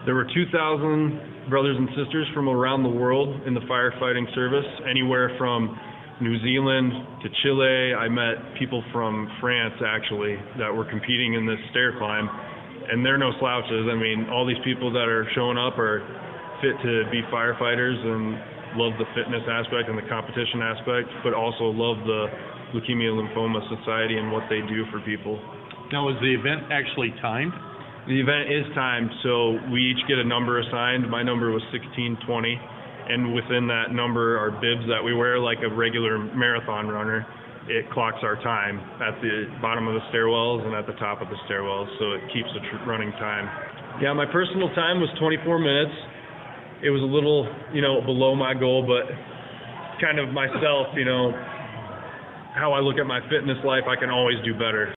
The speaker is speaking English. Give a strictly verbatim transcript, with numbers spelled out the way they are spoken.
There were two thousand brothers and sisters from around the world in the firefighting service, anywhere from New Zealand to Chile. I met people from France, actually, that were competing in this stair climb, and they're no slouches. I mean, all these people that are showing up are fit to be firefighters and love the fitness aspect and the competition aspect, but also love the Leukemia Lymphoma Society and what they do for people. Now, is the event actually timed? The event is timed, so we each get a number assigned. My number was sixteen twenty, and within that number are bibs that we wear like a regular marathon runner. It clocks our time at the bottom of the stairwells and at the top of the stairwells, so it keeps a tr- running time. Yeah, my personal time was twenty-four minutes. It was a little, you know, below my goal, but kind of myself, you know, how I look at my fitness life, I can always do better.